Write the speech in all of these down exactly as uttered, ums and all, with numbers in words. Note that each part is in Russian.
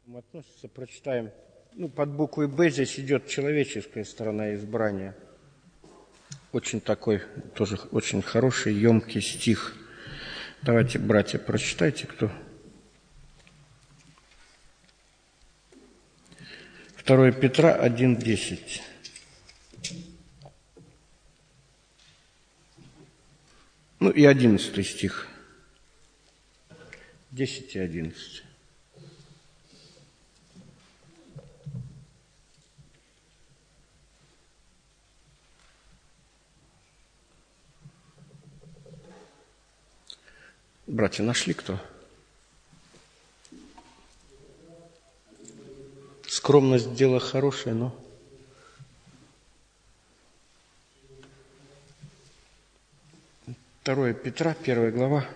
Относится, прочитаем. Ну, под буквой «Б» здесь идет человеческая сторона избрания. Очень такой, тоже очень хороший, емкий стих. Давайте, братья, прочитайте, кто. второе Петра один десять. Ну и одиннадцатый стих. десять и одиннадцать. Братья, нашли кто? Скромность – дело хорошее, но... второе Петра, первая глава.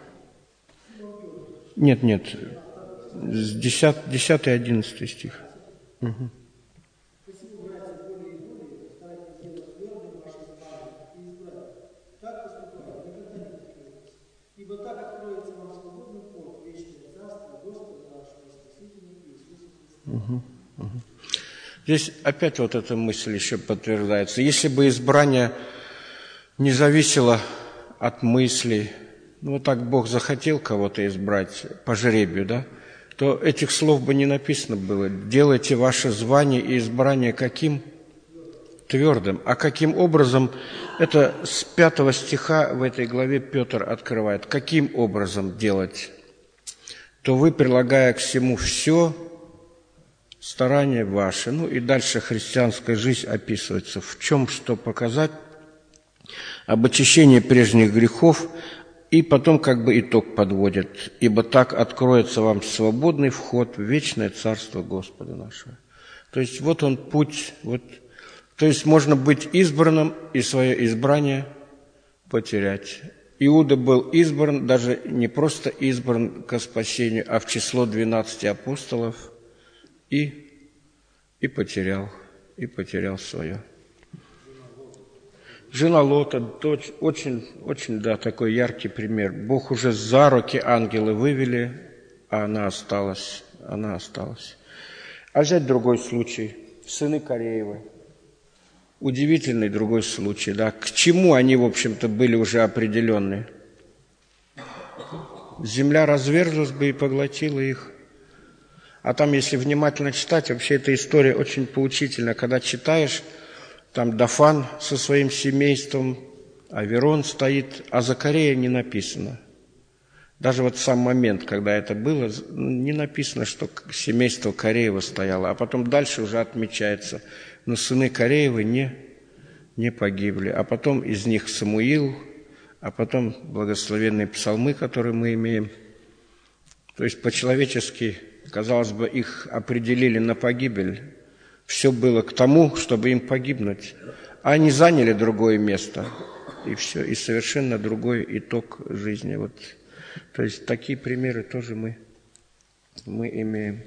Нет, нет, десятый, одиннадцатый стих. Угу. Угу, угу. Здесь опять вот эта мысль еще подтверждается. Если бы избрание не зависело от мыслей, ну вот так Бог захотел кого-то избрать по жребию, да, то этих слов бы не написано было. Делайте ваше звание и избрание каким? Твердым. А каким образом? Это с пятого стиха в этой главе Петр открывает. Каким образом делать? То вы, прилагая к всему все, старания ваши, ну и дальше христианская жизнь описывается. В чем что показать? Об очищении прежних грехов, и потом как бы итог подводит. Ибо так откроется вам свободный вход в вечное царство Господа нашего. То есть вот он путь, вот, то есть можно быть избранным и свое избрание потерять. Иуда был избран, даже не просто избран ко спасению, а в число двенадцати апостолов, и, и потерял, и потерял свое. Жена Лота, дочь, очень, очень, да, такой яркий пример. Бог уже за руки ангелы вывели, а она осталась, она осталась. А взять другой случай, сыны Кореевы. Удивительный другой случай, да. К чему они, в общем-то, были уже определенные? Земля разверзлась бы и поглотила их. А там, если внимательно читать, вообще эта история очень поучительна. Когда читаешь, там Дафан со своим семейством, Аверон стоит, а Закарея не написано. Даже вот сам момент, когда это было, не написано, что семейство Кореева стояло. А потом дальше уже отмечается, но сыны Кореевы не, не погибли. А потом из них Самуил, а потом благословенные псалмы, которые мы имеем. То есть по-человечески, казалось бы, их определили на погибель. Все было к тому, чтобы им погибнуть. А они заняли другое место. И все, и совершенно другой итог жизни. Вот. То есть такие примеры тоже мы, мы имеем.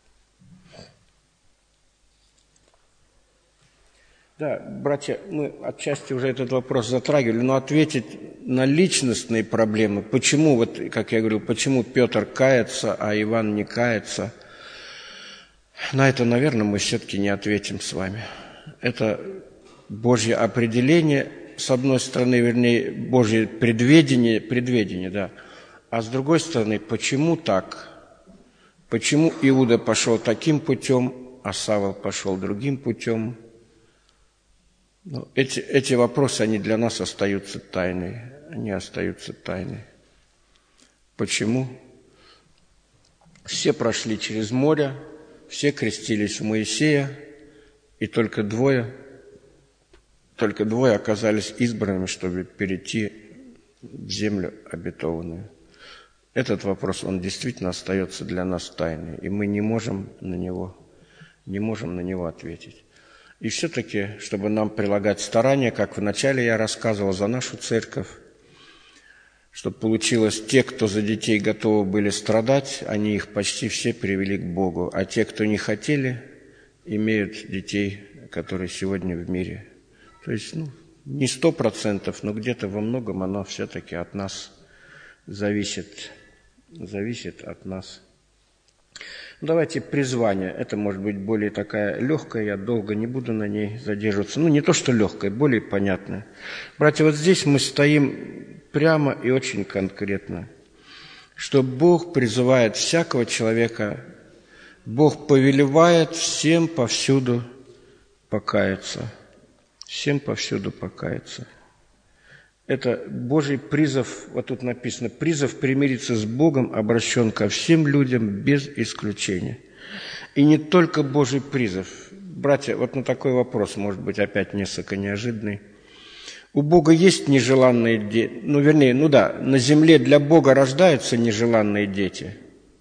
Да, братья, мы отчасти уже этот вопрос затрагивали, но ответить на личностные проблемы, почему, вот, как я говорил, почему Петр кается, а Иван не кается, на это, наверное, мы все-таки не ответим с вами. Это Божье определение, с одной стороны, вернее, Божье предведение, предведение, да, а с другой стороны, почему так? Почему Иуда пошел таким путем, а Савл пошел другим путем? Ну, эти, эти вопросы, они для нас остаются тайной. Они остаются тайной. Почему? Все прошли через море, все крестились у Моисея, и только двое, только двое оказались избранными, чтобы перейти в землю обетованную. Этот вопрос, он действительно остается для нас тайной, и мы не можем на него, не можем на него ответить. И все-таки, чтобы нам прилагать старания, как вначале я рассказывал за нашу церковь, чтобы получилось, те, кто за детей готовы были страдать, они их почти все привели к Богу. А те, кто не хотели, имеют детей, которые сегодня в мире. То есть, ну, не сто процентов, но где-то во многом оно все-таки от нас зависит. Зависит от нас. Давайте призвание. Это может быть более такая легкая, я долго не буду на ней задерживаться. Ну, не то, что легкая, более понятная. Братья, вот здесь мы стоим прямо и очень конкретно, что Бог призывает всякого человека, Бог повелевает всем повсюду покаяться. Всем повсюду покаяться. Это Божий призыв, вот тут написано, призыв примириться с Богом обращен ко всем людям без исключения. И не только Божий призыв. Братья, вот на такой вопрос, может быть, опять несколько неожиданный. У Бога есть нежеланные дети, ну, вернее, ну да, на земле для Бога рождаются нежеланные дети?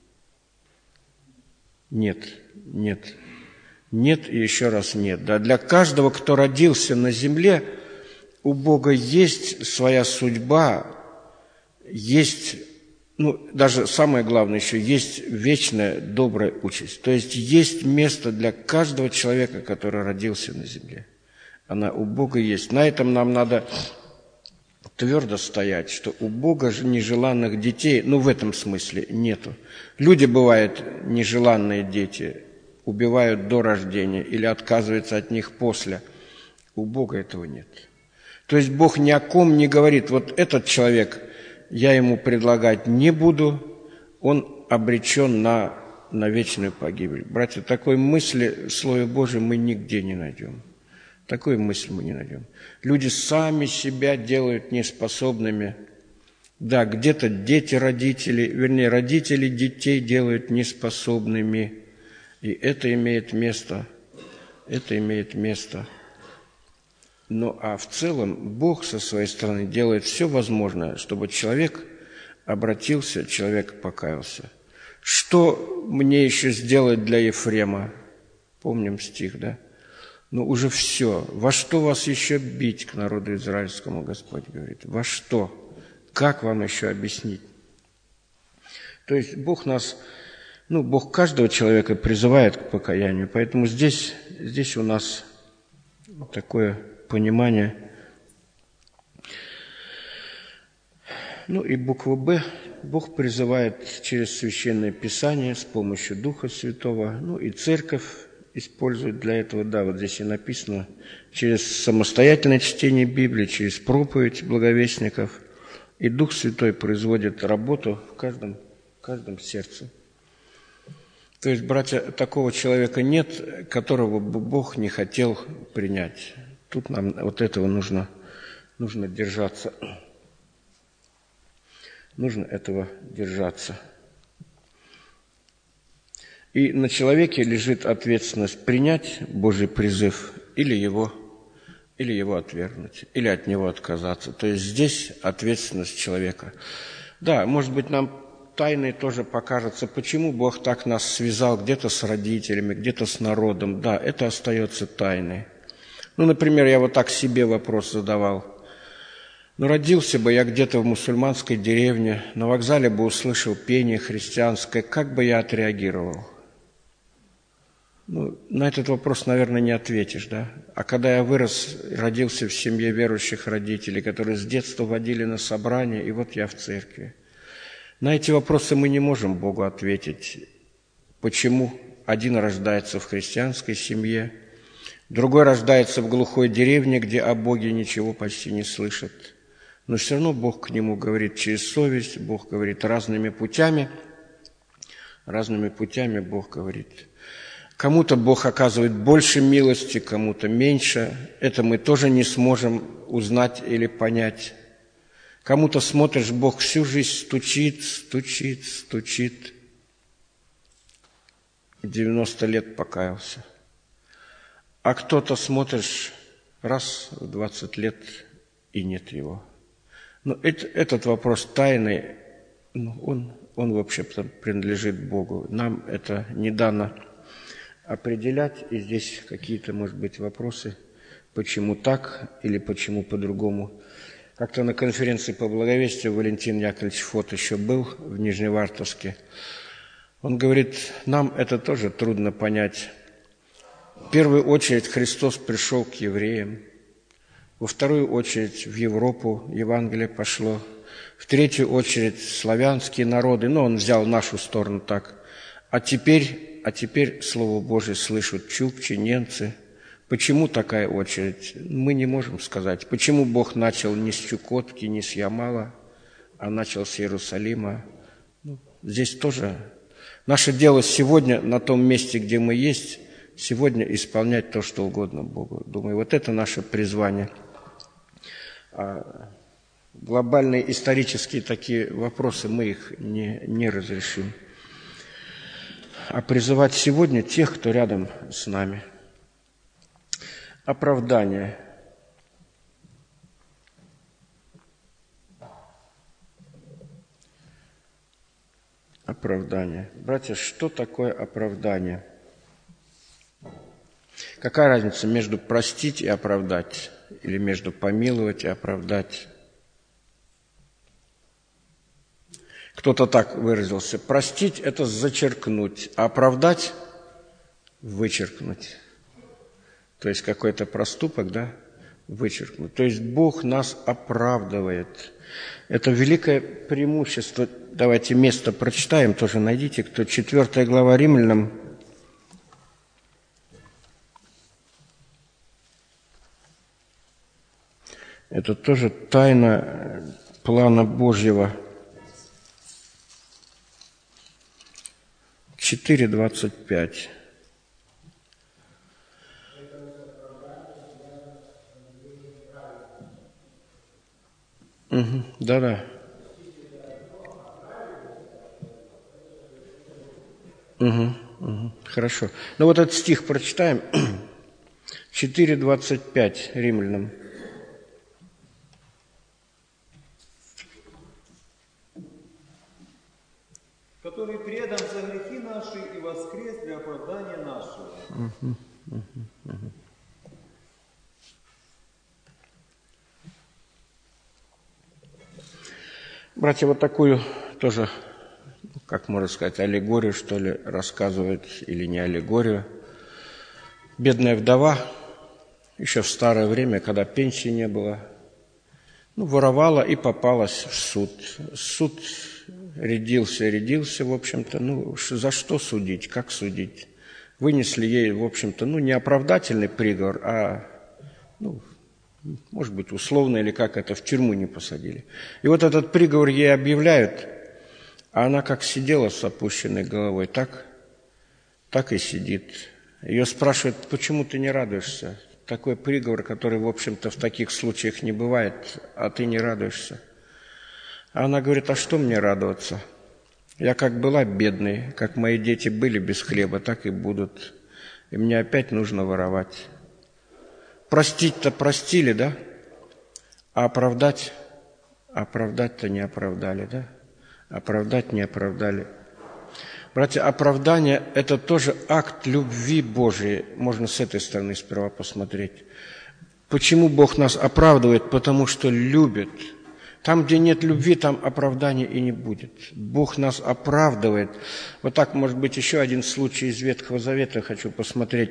Нет, нет, нет и еще раз нет. Да, для каждого, кто родился на земле, у Бога есть своя судьба, есть, ну, даже самое главное еще, есть вечная добрая участь. То есть есть место для каждого человека, который родился на земле. Она у Бога есть. На этом нам надо твердо стоять, что у Бога же нежеланных детей, ну, в этом смысле нету. Люди, бывают, нежеланные дети, убивают до рождения или отказываются от них после. У Бога этого нет. То есть Бог ни о ком не говорит, вот этот человек, я ему предлагать не буду, он обречен на, на вечную погибель. Братья, такой мысли в Слове Божьем мы нигде не найдем. Такой мысли мы не найдем. Люди сами себя делают неспособными. Да, где-то дети родителей, вернее, родители детей делают неспособными. И это имеет место. Это имеет место. Ну, а в целом Бог со своей стороны делает все возможное, чтобы человек обратился, человек покаялся. Что мне еще сделать для Ефрема? Помним стих, да? Ну, уже все. Во что вас еще бить, к народу израильскому, Господь говорит? Во что? Как вам еще объяснить? То есть Бог нас, ну, Бог каждого человека призывает к покаянию, поэтому здесь, здесь у нас такое понимание. Ну и буква «Б». Бог призывает через Священное Писание с помощью Духа Святого, ну и Церковь использует для этого, да, вот здесь и написано, через самостоятельное чтение Библии, через проповедь благовестников. И Дух Святой производит работу в каждом, в каждом сердце. То есть, братья, такого человека нет, которого бы Бог не хотел принять. Тут нам вот этого нужно, нужно держаться. Нужно этого держаться. И на человеке лежит ответственность принять Божий призыв или его, или его отвергнуть, или от него отказаться. То есть здесь ответственность человека. Да, может быть, нам тайной тоже покажется, почему Бог так нас связал где-то с родителями, где-то с народом. Да, это остается тайной. Ну, например, я вот так себе вопрос задавал. Ну, родился бы я где-то в мусульманской деревне, на вокзале бы услышал пение христианское, как бы я отреагировал? Ну, на этот вопрос, наверное, не ответишь, да? А когда я вырос, родился в семье верующих родителей, которые с детства водили на собрания, и вот я в церкви. На эти вопросы мы не можем Богу ответить. Почему один рождается в христианской семье, другой рождается в глухой деревне, где о Боге ничего почти не слышат. Но все равно Бог к нему говорит через совесть, Бог говорит разными путями. Разными путями Бог говорит. Кому-то Бог оказывает больше милости, кому-то меньше. Это мы тоже не сможем узнать или понять. Кому-то смотришь, Бог всю жизнь стучит, стучит, стучит. девяносто лет покаялся. А кто-то смотришь, раз в двадцать лет и нет его. Но это, этот вопрос тайный, ну, он, он вообще-то принадлежит Богу. Нам это не дано определять, и здесь какие-то, может быть, вопросы, почему так или почему по-другому. Как-то на конференции по благовестию Валентин Яковлевич Фот еще был в Нижневартовске. Он говорит, нам это тоже трудно понять. В первую очередь Христос пришел к евреям. Во вторую очередь в Европу Евангелие пошло. В третью очередь славянские народы. Ну, он взял нашу сторону так. А теперь, а теперь Слово Божие слышат чукчи, немцы. Почему такая очередь? Мы не можем сказать. Почему Бог начал не с Чукотки, не с Ямала, а начал с Иерусалима? Ну, здесь тоже наше дело сегодня на том месте, где мы есть, сегодня исполнять то, что угодно Богу. Думаю, вот это наше призвание. А глобальные исторические такие вопросы, мы их не, не разрешим. А призывать сегодня тех, кто рядом с нами. Оправдание. Оправдание. Братья, что такое оправдание? Какая разница между простить и оправдать? Или между помиловать и оправдать? Кто-то так выразился. Простить – это зачеркнуть, а оправдать – вычеркнуть. То есть какой-то проступок, да, вычеркнуть. То есть Бог нас оправдывает. Это великое преимущество. Давайте место прочитаем, тоже найдите, кто четвёртая глава Римлянам. Это тоже тайна плана Божьего. четыре двадцать пять. Угу, да-да. Угу, угу, хорошо. Ну вот этот стих прочитаем. четыре двадцать пять Римлянам. Который предан за грехи наши и воскрес для оправдания нашего. Угу, угу, угу. Братья, вот такую тоже, как можно сказать, аллегорию, что ли, рассказывают, или не аллегорию. Бедная вдова, еще в старое время, когда пенсии не было, ну, воровала и попалась в суд. Суд рядился, рядился, в общем-то, ну, за что судить, как судить? Вынесли ей, в общем-то, ну, не оправдательный приговор, а, ну, может быть, условно, или как это, в тюрьму не посадили. И вот этот приговор ей объявляют, а она как сидела с опущенной головой, так, так и сидит. Ее спрашивают, почему ты не радуешься? Такой приговор, который, в общем-то, в таких случаях не бывает, а ты не радуешься. А она говорит, а что мне радоваться? Я как была бедной, как мои дети были без хлеба, так и будут. И мне опять нужно воровать. Простить-то простили, да? А оправдать? Оправдать-то не оправдали, да? Оправдать не оправдали. Братья, оправдание – это тоже акт любви Божией. Можно с этой стороны сперва посмотреть. Почему Бог нас оправдывает? Потому что любит. Там, где нет любви, там оправдания и не будет. Бог нас оправдывает. Вот так, может быть, еще один случай из Ветхого Завета хочу посмотреть.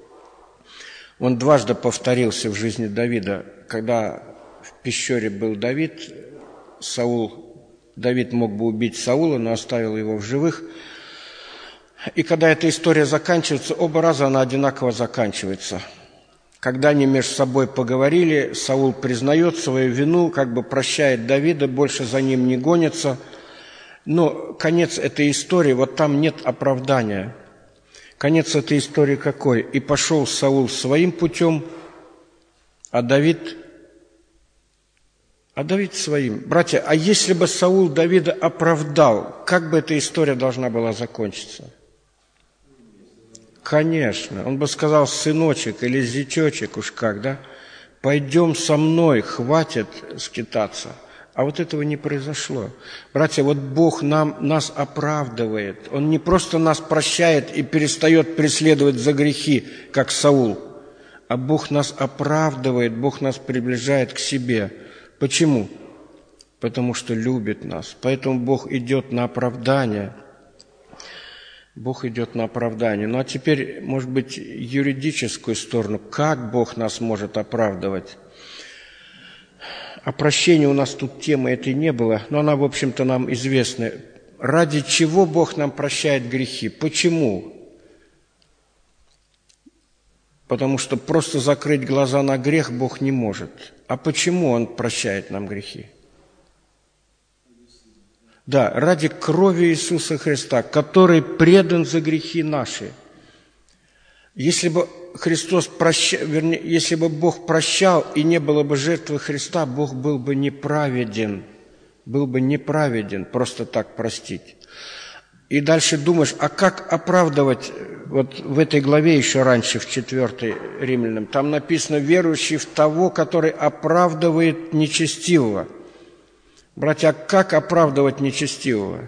Он дважды повторился в жизни Давида. Когда в пещере был Давид, Саул, Давид мог бы убить Саула, но оставил его в живых. И когда эта история заканчивается, оба раза она одинаково заканчивается. Когда они между собой поговорили, Саул признает свою вину, как бы прощает Давида, больше за ним не гонится. Но конец этой истории, вот там нет оправдания. Конец этой истории какой? «И пошел Саул своим путем, а Давид, а Давид своим». Братья, а если бы Саул Давида оправдал, как бы эта история должна была закончиться? Конечно, он бы сказал, сыночек или зятечек, уж как, да? Пойдем со мной, хватит скитаться. А вот этого не произошло. Братья, вот Бог нам, нас оправдывает. Он не просто нас прощает и перестает преследовать за грехи, как Саул, а Бог нас оправдывает, Бог нас приближает к себе. Почему? Потому что любит нас. Поэтому Бог идет на оправдание. Бог идет на оправдание. Ну а теперь, может быть, юридическую сторону. Как Бог нас может оправдывать? О прощении у нас тут темы этой не было, но она, в общем-то, нам известна. Ради чего Бог нам прощает грехи? Почему? Потому что просто закрыть глаза на грех Бог не может. А почему Он прощает нам грехи? Да, ради крови Иисуса Христа, который предан за грехи наши. Если бы Христос прощал, вернее, если бы Бог прощал и не было бы жертвы Христа, Бог был бы неправеден, был бы неправеден просто так простить. И дальше думаешь, а как оправдывать, вот в этой главе еще раньше, в четвёртой Римлянам, там написано, верующий в того, который оправдывает нечестивого. Братья, а как оправдывать нечестивого?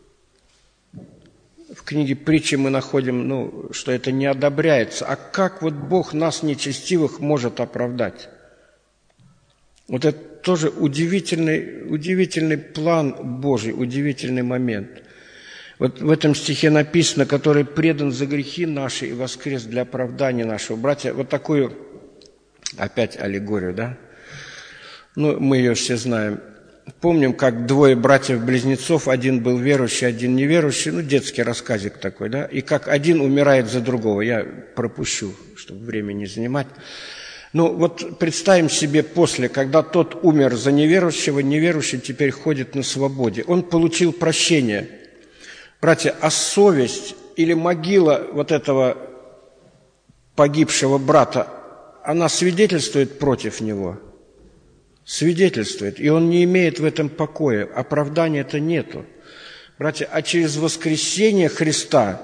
В книге притчи мы находим, ну, что это не одобряется. А как вот Бог нас, нечестивых, может оправдать? Вот это тоже удивительный, удивительный план Божий, удивительный момент. Вот в этом стихе написано, который предан за грехи наши и воскрес для оправдания нашего. Братья, вот такую, опять аллегорию, да? Ну, мы ее все знаем. Помним, как двое братьев-близнецов, один был верующий, один неверующий, ну, детский рассказик такой, да? И как один умирает за другого. Я пропущу, чтобы время не занимать. Ну, вот представим себе после, когда тот умер за неверующего, неверующий теперь ходит на свободе. Он получил прощение. Братья, а совесть или могила вот этого погибшего брата, она свидетельствует против него? Свидетельствует. И он не имеет в этом покоя. Оправдания-то нету. Братья, а через воскресение Христа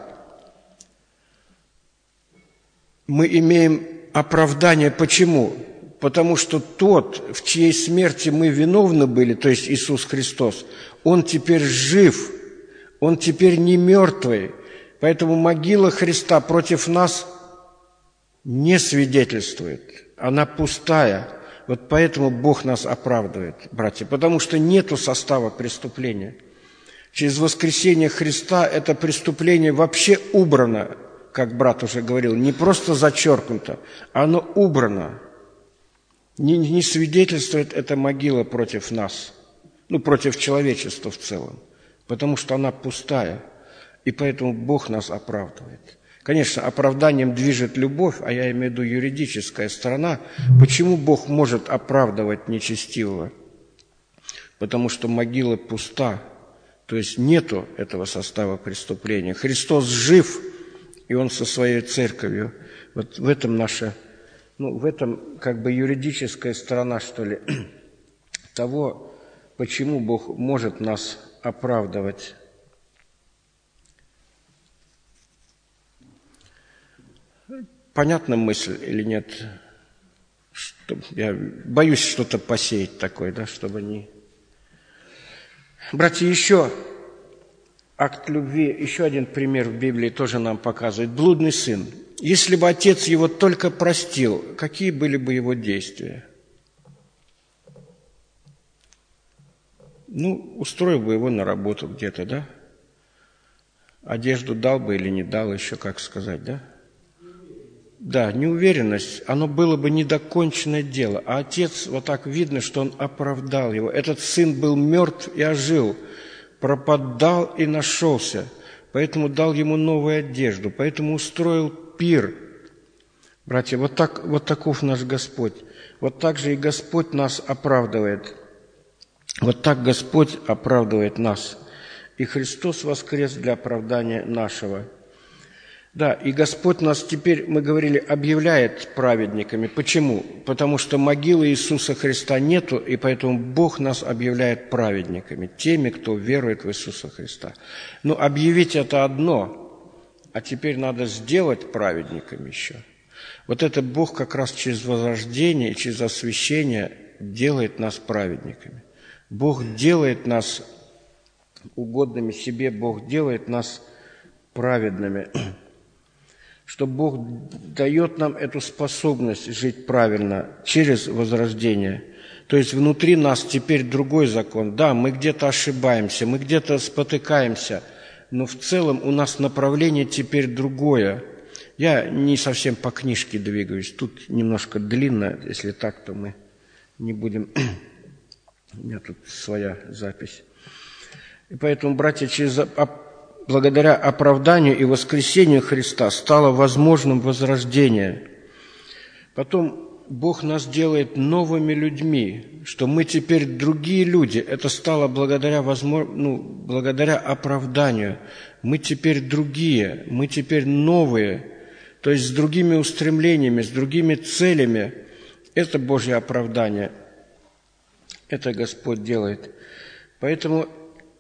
мы имеем оправдание. Почему? Потому что тот, в чьей смерти мы виновны были, то есть Иисус Христос, Он теперь жив, Он теперь не мертвый. Поэтому могила Христа против нас не свидетельствует. Она пустая. Вот поэтому Бог нас оправдывает, братья, потому что нету состава преступления. Через воскресение Христа это преступление вообще убрано, как брат уже говорил, не просто зачеркнуто, оно убрано. Не, не свидетельствует эта могила против нас, ну, против человечества в целом, потому что она пустая, и поэтому Бог нас оправдывает. Конечно, оправданием движет любовь, а я имею в виду юридическая сторона. Почему Бог может оправдывать нечестивого? Потому что могила пуста, то есть нету этого состава преступления. Христос жив, и Он со своей церковью. Вот в этом наша, ну, в этом как бы юридическая сторона, что ли, того, почему Бог может нас оправдывать. Понятна мысль или нет? Что, я боюсь что-то посеять такое, да, чтобы не... Братья, еще акт любви, еще один пример в Библии тоже нам показывает. Блудный сын. Если бы отец его только простил, какие были бы его действия? Ну, устроил бы его на работу где-то, да? Одежду дал бы или не дал, еще как сказать, да? Да, неуверенность, оно было бы недоконченное дело. А отец, вот так видно, что он оправдал его. Этот сын был мертв и ожил, пропадал и нашелся. Поэтому дал ему новую одежду, поэтому устроил пир. Братья, вот, так, вот таков наш Господь. Вот так же и Господь нас оправдывает. Вот так Господь оправдывает нас. И Христос воскрес для оправдания нашего. Да, и Господь нас теперь, мы говорили, объявляет праведниками. Почему? Потому что могилы Иисуса Христа нету, и поэтому Бог нас объявляет праведниками, теми, кто верует в Иисуса Христа. Но объявить это одно, а теперь надо сделать праведниками еще. Вот это Бог как раз через возрождение, через освящение делает нас праведниками. Бог делает нас угодными себе, Бог делает нас праведными. Что Бог дает нам эту способность жить правильно через возрождение. То есть внутри нас теперь другой закон. Да, мы где-то ошибаемся, мы где-то спотыкаемся, но в целом у нас направление теперь другое. Я не совсем по книжке двигаюсь, тут немножко длинно, если так, то мы не будем... У меня тут своя запись. И поэтому, братья, через, благодаря оправданию и воскресению Христа стало возможным возрождение. Потом Бог нас делает новыми людьми, что мы теперь другие люди. Это стало благодаря, возможно, ну, благодаря оправданию. Мы теперь другие, мы теперь новые, то есть с другими устремлениями, с другими целями. Это Божье оправдание. Это Господь делает. Поэтому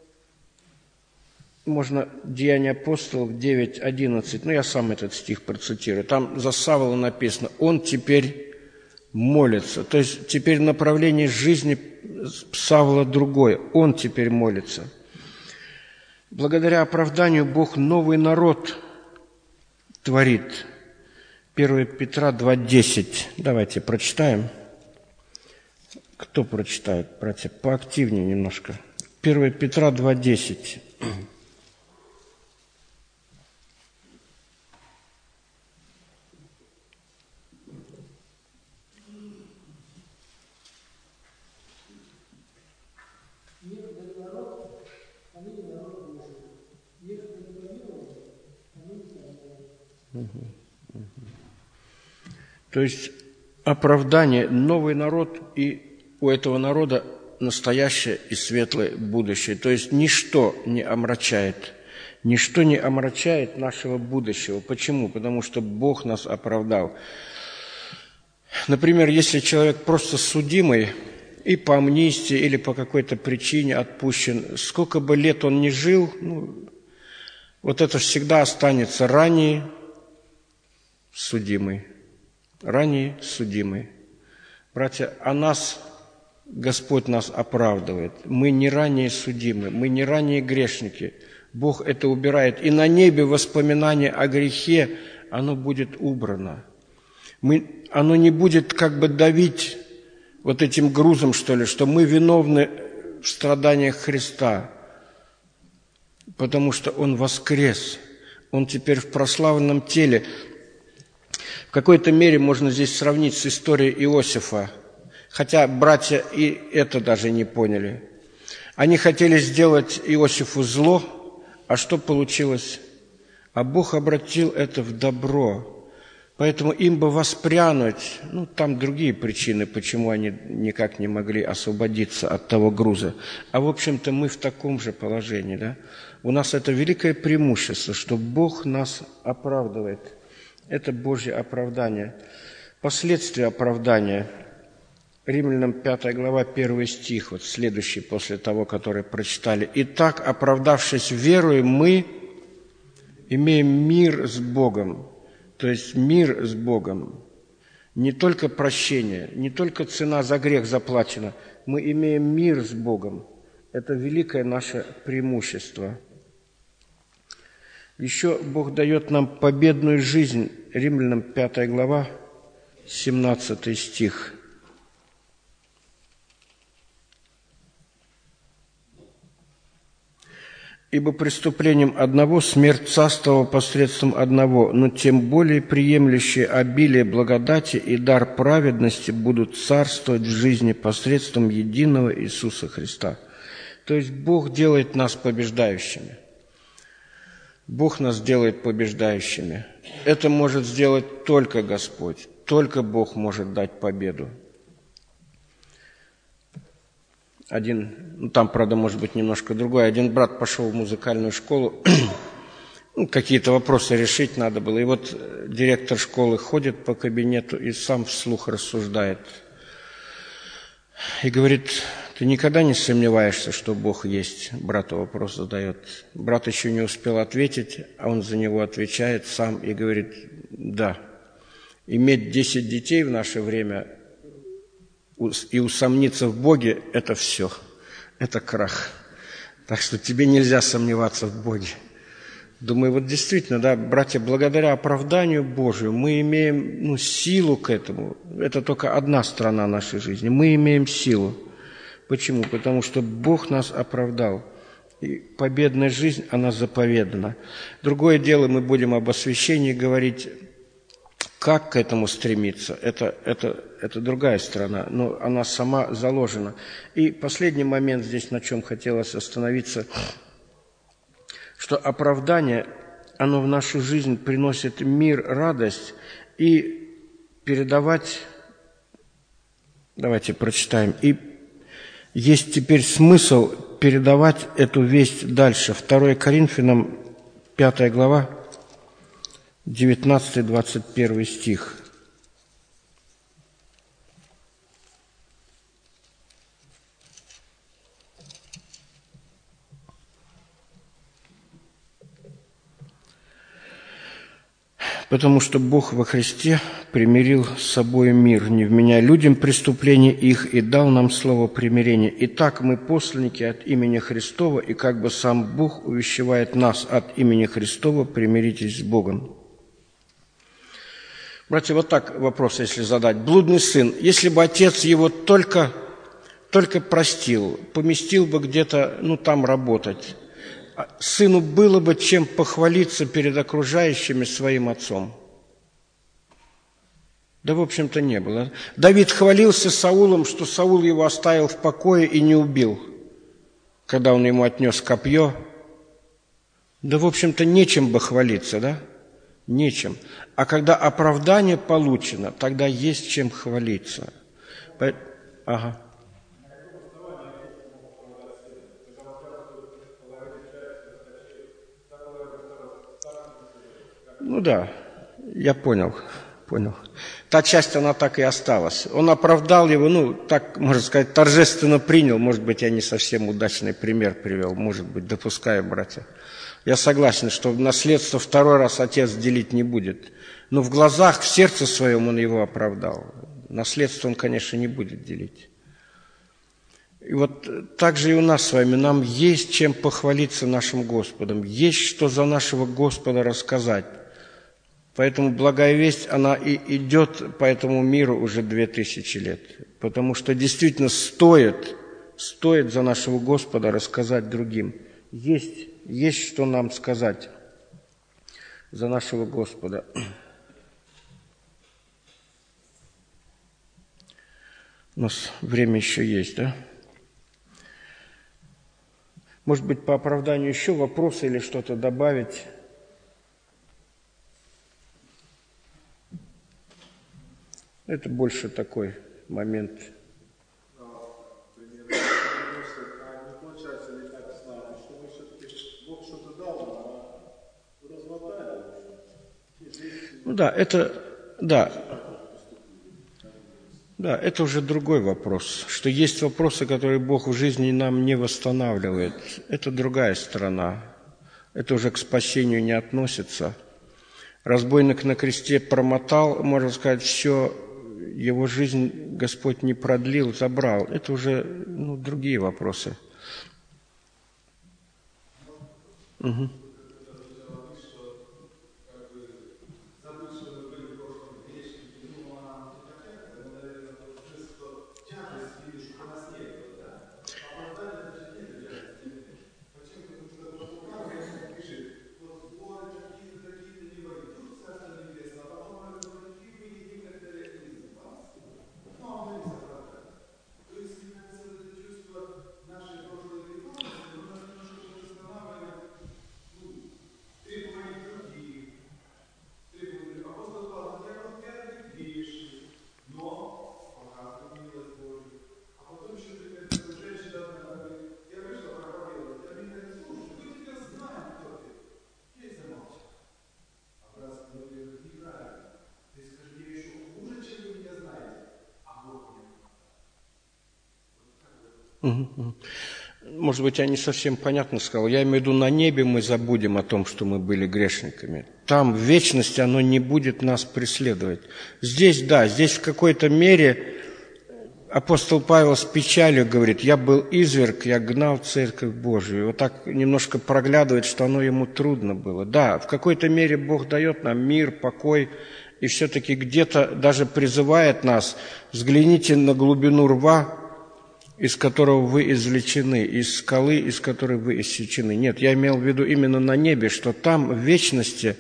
можно Деяния апостолов девять одиннадцать, ну я сам этот стих процитирую. Там за Савла написано: «Он теперь молится». То есть теперь направление жизни Савла другое. Он теперь молится. Благодаря оправданию Бог новый народ творит. первое Петра два десять. Давайте прочитаем. Кто прочитает, братья? Поактивнее немножко. первое Петра два десять. То есть оправдание, новый народ, и у этого народа настоящее и светлое будущее. То есть ничто не омрачает, ничто не омрачает нашего будущего. Почему? Потому что Бог нас оправдал. Например, если человек просто судимый и по амнистии или по какой-то причине отпущен, сколько бы лет он ни жил, ну, вот это всегда останется ранее судимый. Ранее судимый. Братья, а нас, Господь нас оправдывает. Мы не ранее судимы, мы не ранее грешники. Бог это убирает. И на небе воспоминание о грехе, оно будет убрано. Мы, оно не будет как бы давить вот этим грузом, что ли, что мы виновны в страданиях Христа, потому что Он воскрес. Он теперь в прославленном теле. В какой-то мере можно здесь сравнить с историей Иосифа, хотя братья и это даже не поняли. Они хотели сделать Иосифу зло, а что получилось? А Бог обратил это в добро. Поэтому им бы воспрянуть, ну, там другие причины, почему они никак не могли освободиться от того груза. А, в общем-то, мы в таком же положении, да? У нас это великое преимущество, что Бог нас оправдывает. Это Божье оправдание. Последствия оправдания. Римлянам пятая глава, первый стих, вот следующий после того, который прочитали. «Итак, оправдавшись верою, мы имеем мир с Богом». То есть мир с Богом. Не только прощение, не только цена за грех заплачена. Мы имеем мир с Богом. Это великое наше преимущество. Еще Бог дает нам победную жизнь. Римлянам пятая глава, семнадцатый стих. «Ибо преступлением одного смерть царствовала посредством одного, но тем более приемлющие обилие благодати и дар праведности будут царствовать в жизни посредством единого Иисуса Христа». То есть Бог делает нас побеждающими. Бог нас делает побеждающими. Это может сделать только Господь, только Бог может дать победу. Один, ну там, правда, может быть, немножко другой. Один брат пошел в музыкальную школу, ну, какие-то вопросы решить надо было. И вот директор школы ходит по кабинету и сам вслух рассуждает. И говорит: ты никогда не сомневаешься, что Бог есть? Брату вопрос задает. Брат еще не успел ответить, а он за него отвечает сам и говорит: да, иметь десять детей в наше время и усомниться в Боге – это все, это крах. Так что тебе нельзя сомневаться в Боге. Думаю, вот действительно, да, братья, благодаря оправданию Божию мы имеем, ну, силу к этому. Это только одна сторона нашей жизни. Мы имеем силу. Почему? Потому что Бог нас оправдал. И победная жизнь, она заповедана. Другое дело, мы будем об освящении говорить. Как к этому стремиться, это, это, это другая сторона, но она сама заложена. И последний момент здесь, на чем хотелось остановиться, что оправдание, оно в нашу жизнь приносит мир, радость, и передавать, давайте прочитаем, и есть теперь смысл передавать эту весть дальше. второе Коринфянам, пятая глава, девятнадцатый двадцать первый стих. Потому что Бог во Христе примирил с собой мир, не вменяя людям преступления их, и дал нам слово примирения. Итак, мы посланники от имени Христова, и как бы сам Бог увещевает нас от имени Христова, примиритесь с Богом. Братья, вот так вопрос, если задать. Блудный сын, если бы отец его только, только простил, поместил бы где-то, ну, там работать, сыну было бы чем похвалиться перед окружающими своим отцом? Да, в общем-то, не было. Давид хвалился Саулом, что Саул его оставил в покое и не убил, когда он ему отнес копье. Да, в общем-то, нечем бы хвалиться, да? Нечем. А когда оправдание получено, тогда есть чем хвалиться. Ага. Ну да, я понял, понял. Та часть, она так и осталась. Он оправдал его, ну, так, можно сказать, торжественно принял. Может быть, я не совсем удачный пример привел, может быть, допускаю, братья. Я согласен, что наследство второй раз отец делить не будет. Но в глазах, в сердце своем он его оправдал. Наследство он, конечно, не будет делить. И вот так же и у нас с вами. Нам есть чем похвалиться нашим Господом. Есть что за нашего Господа рассказать. Поэтому благая весть, она и идет по этому миру уже две тысячи лет. Потому что действительно стоит, стоит за нашего Господа рассказать другим. Есть, есть что нам сказать за нашего Господа. У нас время еще есть, да? Может быть, по оправданию еще вопросы или что-то добавить? Это больше такой момент. Ну да, это, да, да, это уже другой вопрос, что есть вопросы, которые Бог в жизни нам не восстанавливает. Это другая сторона. Это уже к спасению не относится. Разбойник на кресте промотал, можно сказать, все, его жизнь Господь не продлил, забрал. Это уже, ну, другие вопросы. Угу. Может быть, я не совсем понятно сказал. Я имею в виду, на небе мы забудем о том, что мы были грешниками. Там, в вечности, оно не будет нас преследовать. Здесь, да, здесь в какой-то мере апостол Павел с печалью говорит: я был изверг, я гнал Церковь Божию. Вот так немножко проглядывает, что оно ему трудно было. Да, в какой-то мере Бог дает нам мир, покой, и все-таки где-то даже призывает нас: взгляните на глубину рва, из которого вы извлечены, из скалы, из которой вы иссечены. Нет, я имел в виду именно на небе, что там, в вечности,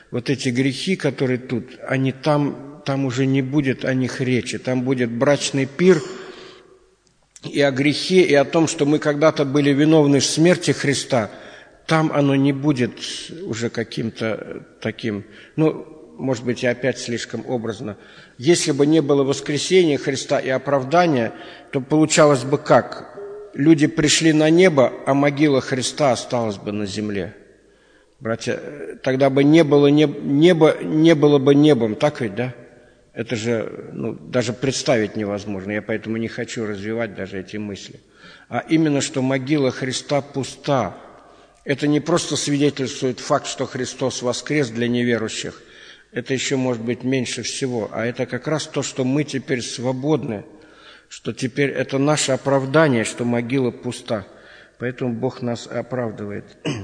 вот эти грехи, которые тут, они там, там уже не будет о них речи. Там будет брачный пир и о грехе, и о том, что мы когда-то были виновны в смерти Христа. Там оно не будет уже каким-то таким, ну, может быть, я опять слишком образно. Если бы не было воскресения Христа и оправдания, то получалось бы как? Люди пришли на небо, а могила Христа осталась бы на земле. Братья, тогда бы не было неб... небо, не было бы небом, так ведь, да? Это же ну, даже представить невозможно. Я поэтому не хочу развивать даже эти мысли. А именно, что могила Христа пуста. Это не просто свидетельствует факт, что Христос воскрес для неверующих. Это еще может быть меньше всего. А это как раз то, что мы теперь свободны, что теперь это наше оправдание, что могила пуста. Поэтому Бог нас оправдывает.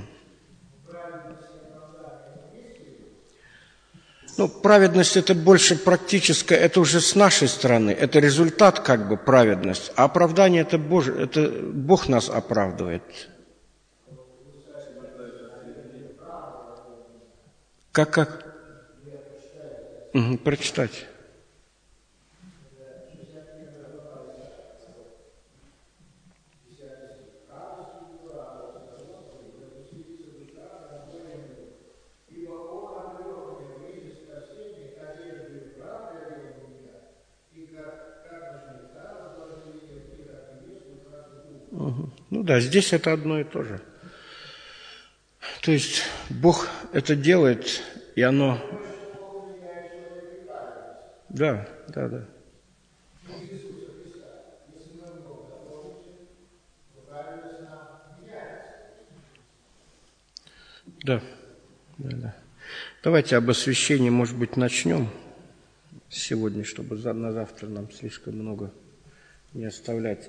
Ну, праведность – это больше практическое, это уже с нашей стороны, это результат как бы праведность, а оправдание – это, Божие, это Бог нас оправдывает. Как, как? Угу, прочитать. Ну да, здесь это одно и то же. То есть Бог это делает, и оно... Да, да, да. Да, да, да. Давайте об освящении, может быть, начнем сегодня, чтобы на завтра нам слишком много не оставлять.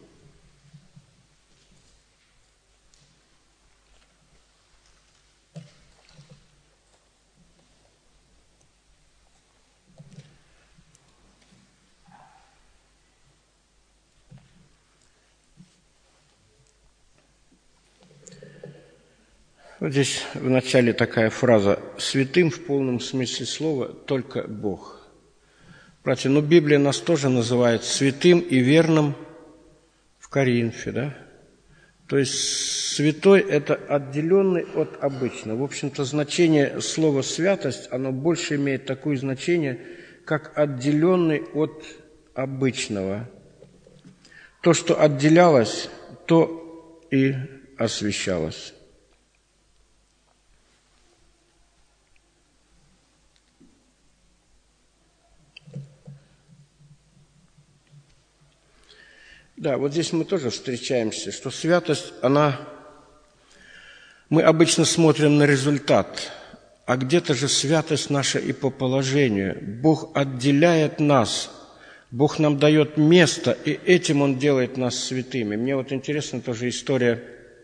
Вот здесь в начале такая фраза «святым» в полном смысле слова только Бог. Братья, ну Библия нас тоже называет святым и верным в Коринфе, да? То есть святой – это отделенный от обычного. В общем-то, значение слова «святость», оно больше имеет такое значение, как отделенный от обычного. То, что отделялось, то и освящалось. Да, вот здесь мы тоже встречаемся, что святость, она... Мы обычно смотрим на результат, а где-то же святость наша и по положению. Бог отделяет нас, Бог нам дает место, и этим Он делает нас святыми. Мне вот интересна тоже история.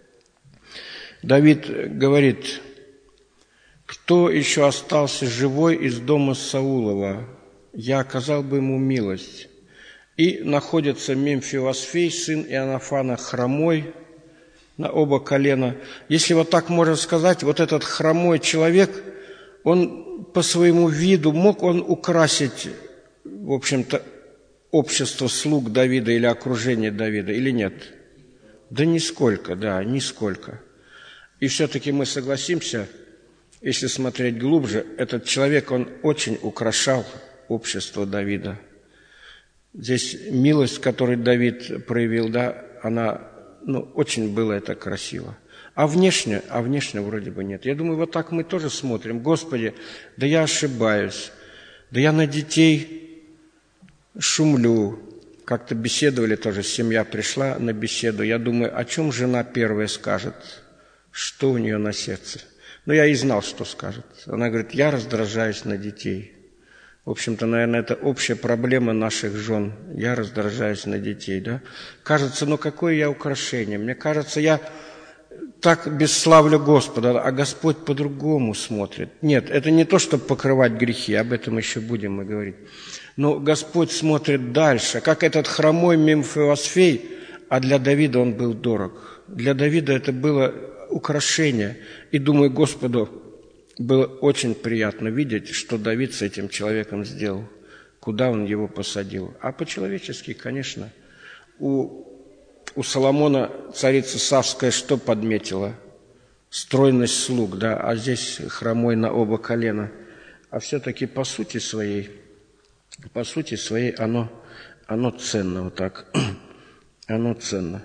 Давид говорит, кто еще остался живой из дома Саулова, я оказал бы ему милость. И находится Мемфивосфей, сын Иоаннафана, хромой на оба колена. Если вот так можно сказать, вот этот хромой человек, он по своему виду, мог он украсить, в общем-то, общество слуг Давида или окружение Давида, или нет? Да нисколько, да, нисколько. И все-таки мы согласимся, если смотреть глубже, этот человек, он очень украшал общество Давида. Здесь милость, которую Давид проявил, да, она, ну, очень было это красиво. А внешне, а внешне вроде бы нет. Я думаю, вот так мы тоже смотрим. Господи, да я ошибаюсь, да я на детей шумлю. Как-то беседовали тоже, семья пришла на беседу. Я думаю, о чем жена первая скажет, что у нее на сердце. Ну, я и знал, что скажет. Она говорит, я раздражаюсь на детей. В общем-то, наверное, это общая проблема наших жен. Я раздражаюсь на детей, да? Кажется, ну какое я украшение? Мне кажется, я так бесславлю Господа, а Господь по-другому смотрит. Нет, это не то, чтобы покрывать грехи, об этом еще будем мы говорить. Но Господь смотрит дальше, как этот хромой Мемфивосфей, а для Давида он был дорог. Для Давида это было украшение. И думаю, Господу, было очень приятно видеть, что Давид с этим человеком сделал, куда он его посадил. А по-человечески, конечно, у, у Соломона царица Савская что подметила? Стройность слуг, да, а здесь хромой на оба колена. А все-таки по сути своей, по сути своей оно, оно ценно вот так, оно ценно.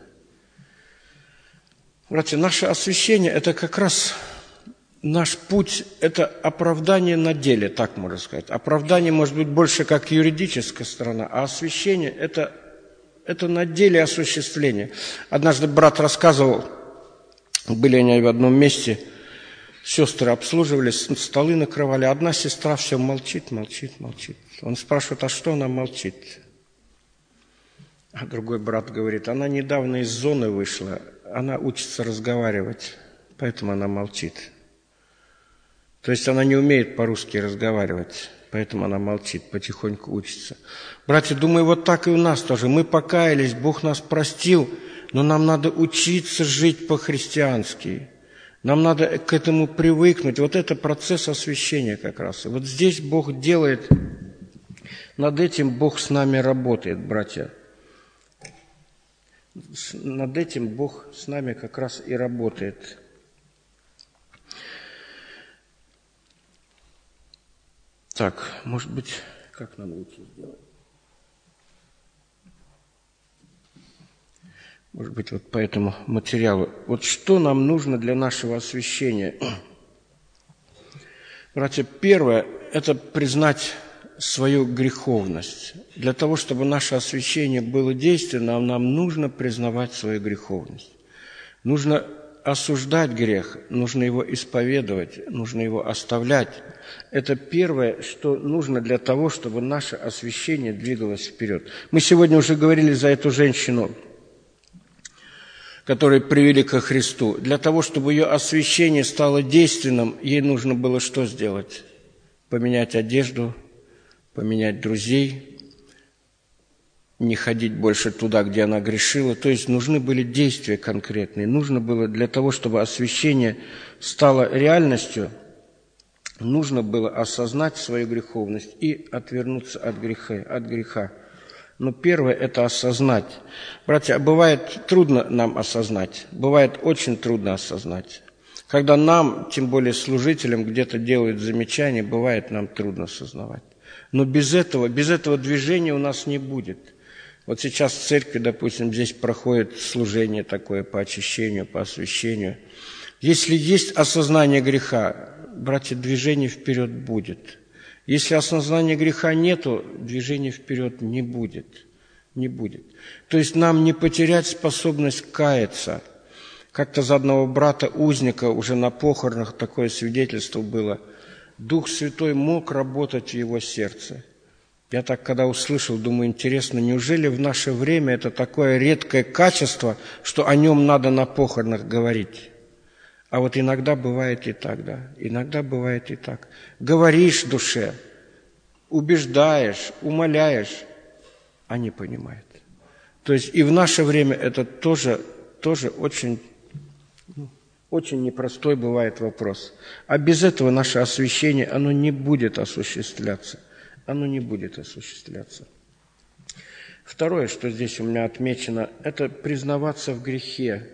Братья, наше освящение – это как раз наш путь, это оправдание на деле, так можно сказать. Оправдание может быть больше как юридическая сторона, а освящение – это, это на деле осуществление. Однажды брат рассказывал, были они в одном месте, сестры обслуживали, столы накрывали, одна сестра все молчит, молчит, молчит. Он спрашивает, а что она молчит? А другой брат говорит, она недавно из зоны вышла, она учится разговаривать, поэтому она молчит. То есть она не умеет по-русски разговаривать, поэтому она молчит, потихоньку учится. Братья, думаю, вот так и у нас тоже. Мы покаялись, Бог нас простил, но нам надо учиться жить по-христиански. Нам надо к этому привыкнуть. Вот это процесс освящения как раз. И вот здесь Бог делает, над этим Бог с нами работает, братья. Над этим Бог с нами как раз и работает. Так, может быть, как нам лучше сделать? Может быть, вот по этому материалу. Вот что нам нужно для нашего освящения? Братья, первое – это признать свою греховность. Для того, чтобы наше освящение было действенным, нам нужно признавать свою греховность. Нужно осуждать грех, нужно его исповедовать, нужно его оставлять. Это первое, что нужно для того, чтобы наше освящение двигалось вперед. Мы сегодня уже говорили за эту женщину, которую привели ко Христу. Для того, чтобы ее освящение стало действенным, ей нужно было что сделать? Поменять одежду, поменять друзей, не ходить больше туда, где она грешила. То есть нужны были действия конкретные. Нужно было для того, чтобы освящение стало реальностью, нужно было осознать свою греховность и отвернуться от греха. От греха. Но первое – это осознать. Братья, бывает трудно нам осознать, бывает очень трудно осознать. Когда нам, тем более служителям, где-то делают замечания, бывает нам трудно осознавать. Но без этого, без этого движения у нас не будет. Вот сейчас в церкви, допустим, здесь проходит служение такое по очищению, по освящению. Если есть осознание греха, братья, движение вперед будет. Если осознания греха нету, движения вперед не будет. Не будет. То есть нам не потерять способность каяться. Как-то за одного брата-узника уже на похоронах такое свидетельство было. Дух Святой мог работать в его сердце. Я так, когда услышал, думаю, интересно, неужели в наше время это такое редкое качество, что о нем надо на похоронах говорить? А вот иногда бывает и так, да, иногда бывает и так. Говоришь душе, убеждаешь, умоляешь, а не понимает. То есть и в наше время это тоже, тоже очень, ну, очень непростой бывает вопрос. А без этого наше освящение, оно не будет осуществляться. Оно не будет осуществляться. Второе, что здесь у меня отмечено, это признаваться в грехе.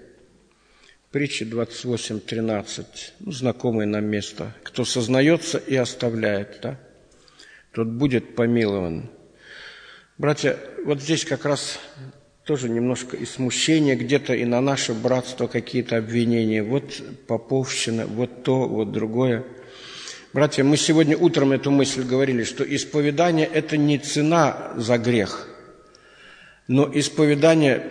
Притча двадцать восемь тринадцать, ну, знакомое нам место. Кто сознается и оставляет, да, тот будет помилован. Братья, вот здесь как раз тоже немножко и смущение, где-то и на наше братство какие-то обвинения. Вот поповщина, вот то, вот другое. Братья, мы сегодня утром эту мысль говорили, что исповедание – это не цена за грех, но исповедание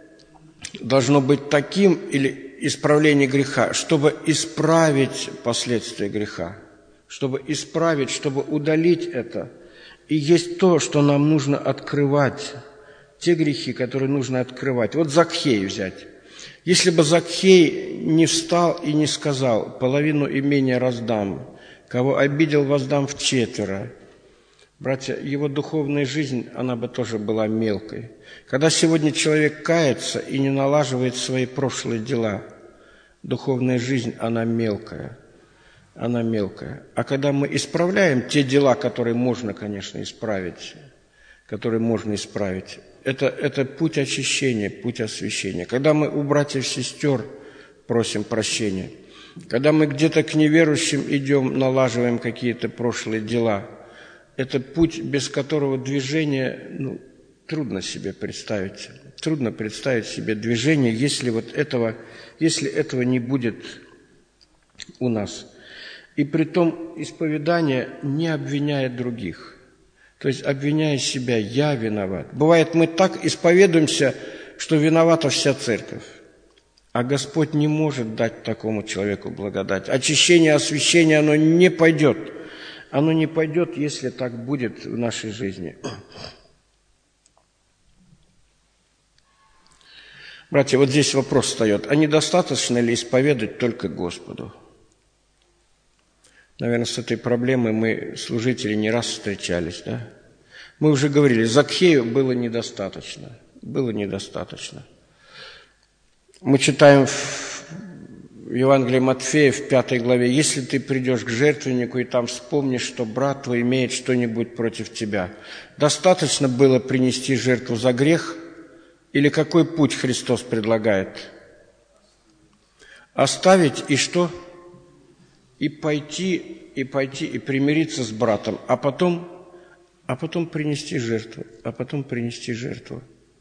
должно быть таким, или исправление греха, чтобы исправить последствия греха, чтобы исправить, чтобы удалить это. И есть то, что нам нужно открывать, те грехи, которые нужно открывать. Вот Закхей взять. Если бы Закхей не встал и не сказал: половину имения раздам, кого обидел, воздам вчетверо. Братья, его духовная жизнь, она бы тоже была мелкой. Когда сегодня человек кается и не налаживает свои прошлые дела, духовная жизнь, она мелкая. она мелкая. А когда мы исправляем те дела, которые можно, конечно, исправить, которые можно исправить, это, это путь очищения, путь освящения. Когда мы у братьев и сестер просим прощения, когда мы где-то к неверующим идем, налаживаем какие-то прошлые дела, это путь, без которого движение, ну, трудно себе представить. Трудно представить себе движение, если вот этого, если этого не будет у нас. И притом исповедание не обвиняет других. То есть обвиняя себя, я виноват. Бывает, мы так исповедуемся, что виновата вся церковь. А Господь не может дать такому человеку благодать. Очищение, освящение, оно не пойдет. Оно не пойдет, если так будет в нашей жизни. Братья, вот здесь вопрос встает. А недостаточно ли исповедать только Господу? Наверное, с этой проблемой мы, служители, не раз встречались, да? Мы уже говорили, Закхею было недостаточно. Было недостаточно. Мы читаем в Евангелии Матфея в пятой главе, «Если ты придешь к жертвеннику и там вспомнишь, что брат твой имеет что-нибудь против тебя, достаточно было принести жертву за грех, или какой путь Христос предлагает? Оставить и что? И пойти, и пойти, и примириться с братом, а потом, а потом принести жертву, а потом принести жертву».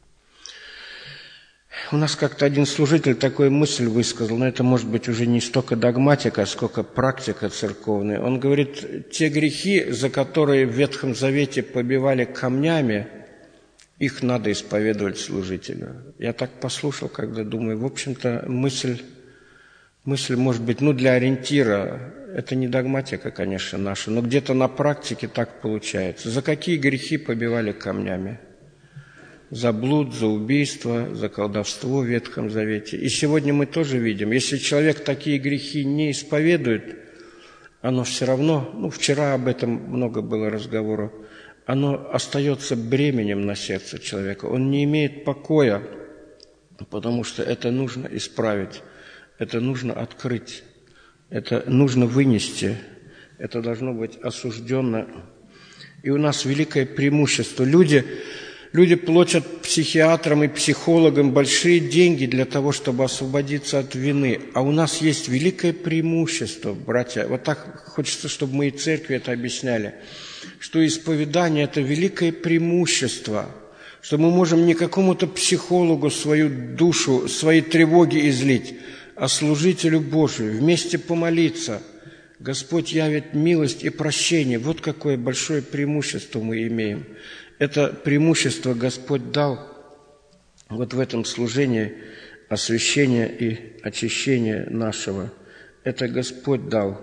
У нас как-то один служитель такую мысль высказал, но это может быть уже не столько догматика, сколько практика церковная. Он говорит, те грехи, за которые в Ветхом Завете побивали камнями, их надо исповедовать служителю. Я так послушал, когда думаю, в общем-то, мысль, мысль может быть, ну, для ориентира, это не догматика, конечно, наша, но где-то на практике так получается. За какие грехи побивали камнями? За блуд, за убийство, за колдовство в Ветхом Завете. И сегодня мы тоже видим, если человек такие грехи не исповедует, оно все равно, ну, вчера об этом много было разговоров, оно остается бременем на сердце человека. Он не имеет покоя, потому что это нужно исправить, это нужно открыть, это нужно вынести, это должно быть осужденно. И у нас великое преимущество. Люди... Люди платят психиатрам и психологам большие деньги для того, чтобы освободиться от вины. А у нас есть великое преимущество, братья. Вот так хочется, чтобы мы и церкви это объясняли, что исповедание – это великое преимущество, что мы можем не какому-то психологу свою душу, свои тревоги излить, а служителю Божию, вместе помолиться. Господь явит милость и прощение. Вот какое большое преимущество мы имеем. Это преимущество Господь дал вот в этом служении освящения и очищения нашего. Это Господь дал.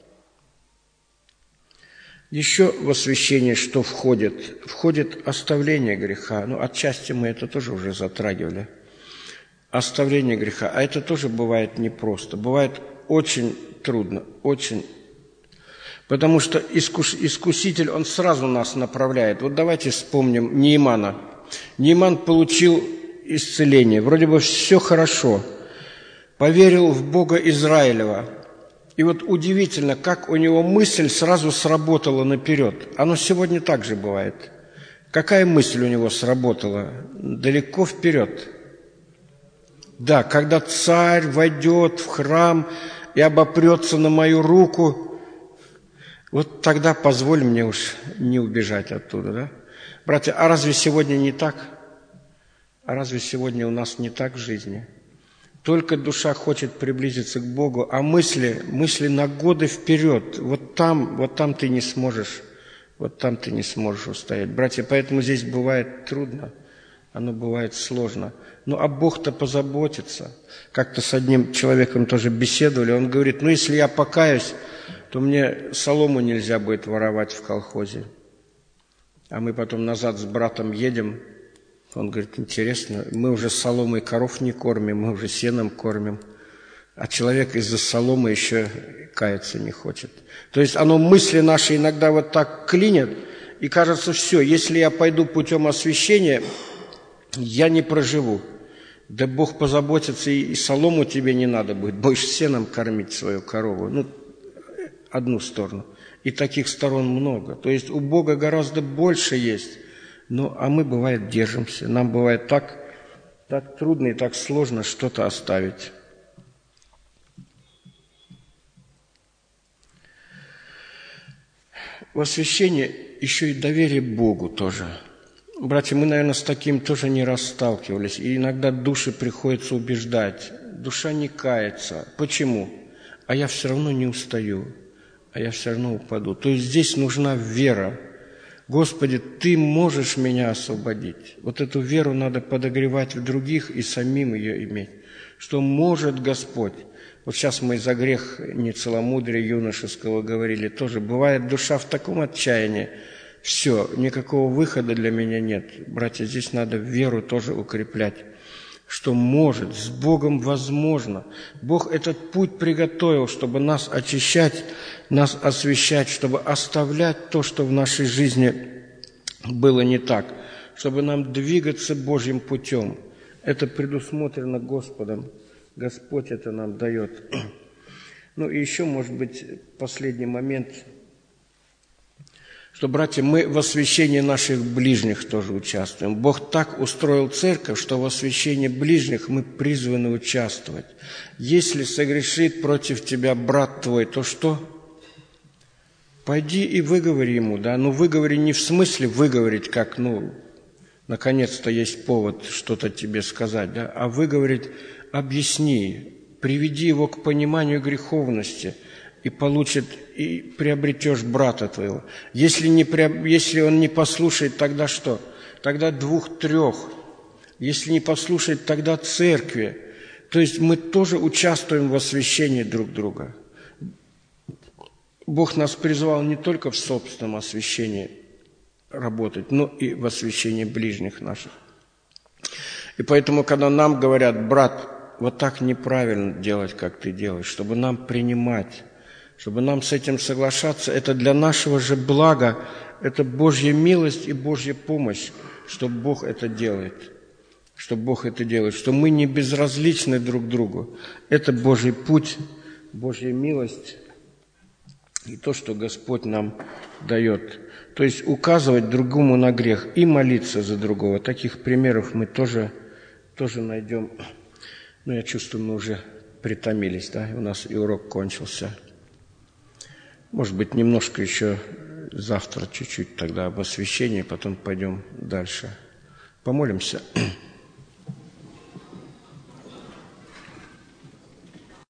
Еще в освящение что входит? Входит оставление греха. Ну, отчасти мы это тоже уже затрагивали. Оставление греха. А это тоже бывает непросто. Бывает очень трудно, очень трудно. Потому что искус, искуситель, он сразу нас направляет. Вот давайте вспомним Неимана. Неиман получил исцеление. Вроде бы все хорошо. Поверил в Бога Израилева. И вот удивительно, как у него мысль сразу сработала наперед. Оно сегодня так же бывает. Какая мысль у него сработала? Далеко вперед. Да, когда царь войдет в храм и обопрется на мою руку, вот тогда позволь мне уж не убежать оттуда, да? Братья, а разве сегодня не так? А разве сегодня у нас не так в жизни? Только душа хочет приблизиться к Богу, а мысли, мысли на годы вперед. Вот там, вот там ты не сможешь, вот там ты не сможешь устоять. Братья, поэтому здесь бывает трудно, оно бывает сложно. Ну, а Бог-то позаботится. Как-то с одним человеком тоже беседовали, он говорит, ну, если я покаюсь, то мне солому нельзя будет воровать в колхозе. А мы потом назад с братом едем. Он говорит, интересно, мы уже соломой коров не кормим, мы уже сеном кормим. А человек из-за соломы еще каяться не хочет. То есть оно мысли наши иногда вот так клинят, и кажется, все, если я пойду путем освящения, я не проживу. Да Бог позаботится, и солому тебе не надо будет, будешь сеном кормить свою корову. Ну, одну сторону. И таких сторон много. То есть у Бога гораздо больше есть. Ну, а мы, бывает, держимся. Нам бывает так, так трудно и так сложно что-то оставить. В освящении еще и доверие Богу тоже. Братья, мы, наверное, с таким тоже не раз сталкивались. И иногда души приходится убеждать. Душа не кается. Почему? А я все равно не устаю. А я все равно упаду. То есть здесь нужна вера. Господи, Ты можешь меня освободить. Вот эту веру надо подогревать в других и самим ее иметь. Что может Господь. Вот сейчас мы за грех нецеломудрия юношеского говорили тоже. Бывает душа в таком отчаянии. Все, никакого выхода для меня нет. Братья, здесь надо веру тоже укреплять. Что может, с Богом возможно. Бог этот путь приготовил, чтобы нас очищать, нас освящать, чтобы оставлять то, что в нашей жизни было не так, чтобы нам двигаться Божьим путем. Это предусмотрено Господом. Господь это нам дает. Ну и еще, может быть, последний момент, что, братья, мы в освящении наших ближних тоже участвуем. Бог так устроил церковь, что в освящении ближних мы призваны участвовать. Если согрешит против тебя брат твой, то что? Пойди и выговори ему, да, ну выговори не в смысле выговорить, как, ну, наконец-то есть повод что-то тебе сказать, да, а выговорить, объясни, приведи его к пониманию греховности, и получит, и приобретешь брата твоего. Если, не, если он не послушает, тогда что? Тогда двух-трех. Если не послушает, тогда церкви. То есть мы тоже участвуем в освящении друг друга. Бог нас призвал не только в собственном освящении работать, но и в освящении ближних наших. И поэтому, когда нам говорят, брат, вот так неправильно делать, как ты делаешь, чтобы нам принимать, чтобы нам с этим соглашаться, это для нашего же блага, это Божья милость и Божья помощь, что Бог это делает, что Бог это делает, что мы не безразличны друг другу. Это Божий путь, Божья милость и то, что Господь нам дает. То есть указывать другому на грех и молиться за другого. Таких примеров мы тоже, тоже найдем. Ну, я чувствую, мы уже притомились, да, у нас и урок кончился. Может быть, немножко еще завтра, чуть-чуть тогда об освящении, потом пойдем дальше. Помолимся.